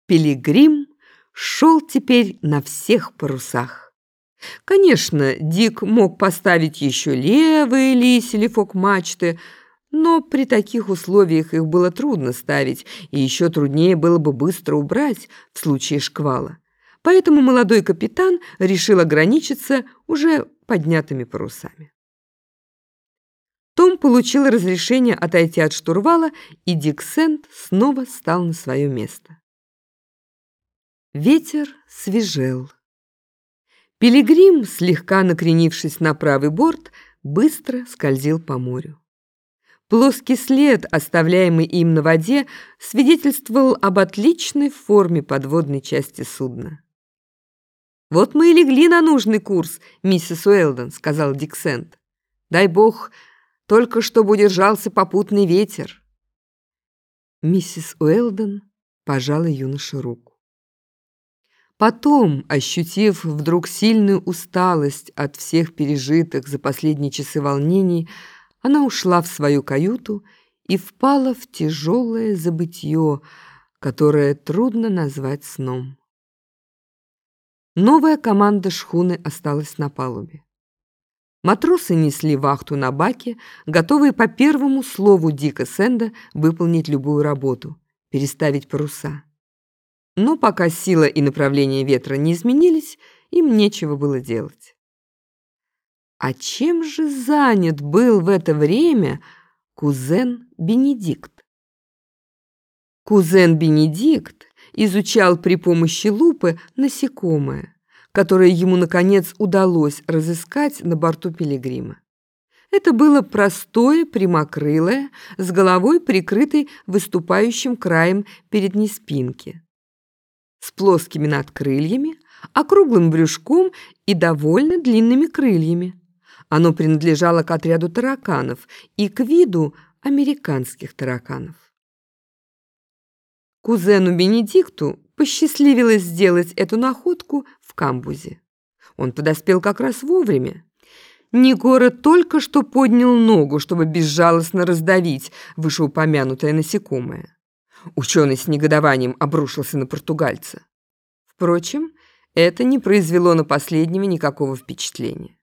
Пилигрим шел теперь на всех парусах. Конечно, Дик мог поставить еще левые лись или фок-мачты, но при таких условиях их было трудно ставить, и еще труднее было бы быстро убрать в случае шквала. Поэтому молодой капитан решил ограничиться уже поднятыми парусами. Том получил разрешение отойти от штурвала, и Дик Сэнд снова стал на свое место. Ветер свежел. Пилигрим, слегка накренившись на правый борт, быстро скользил по морю. Плоский след, оставляемый им на воде, свидетельствовал об отличной форме подводной части судна. «Вот мы и легли на нужный курс, миссис Уэлдон», — сказал Дик Сэнд. «Дай бог, только чтобы удержался попутный ветер». Миссис Уэлдон пожала юноше руку. Потом, ощутив вдруг сильную усталость от всех пережитых за последние часы волнений, она ушла в свою каюту и впала в тяжелое забытье, которое трудно назвать сном. Новая команда шхуны осталась на палубе. Матросы несли вахту на баке, готовые по первому слову Дика Сэнда выполнить любую работу, переставить паруса. Но пока сила и направление ветра не изменились, им нечего было делать. А чем же занят был в это время кузен Бенедикт? Кузен Бенедикт изучал при помощи лупы насекомое, которое ему, наконец, удалось разыскать на борту Пилигрима. Это было простое, прямокрылое, с головой прикрытой выступающим краем передней спинки, с плоскими надкрыльями, округлым брюшком и довольно длинными крыльями. Оно принадлежало к отряду тараканов и к виду американских тараканов. Кузену Бенедикту посчастливилось сделать эту находку в камбузе. Он подоспел как раз вовремя. Негора только что поднял ногу, чтобы безжалостно раздавить вышеупомянутое насекомое. Ученый с негодованием обрушился на португальца. Впрочем, это не произвело на последнего никакого впечатления.